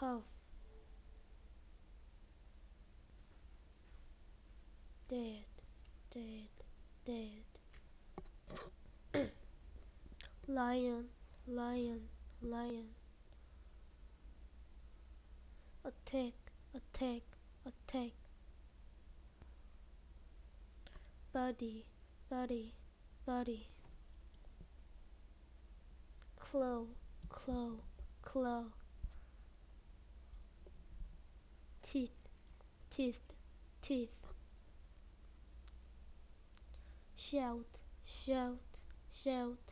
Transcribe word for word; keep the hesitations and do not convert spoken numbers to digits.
cough, dead, dead, dead. Lion, lion, lion. Attack, attack, attack. Body, body, body. Claw, claw, claw. Teeth, teeth, teeth. Shout, shout, shout.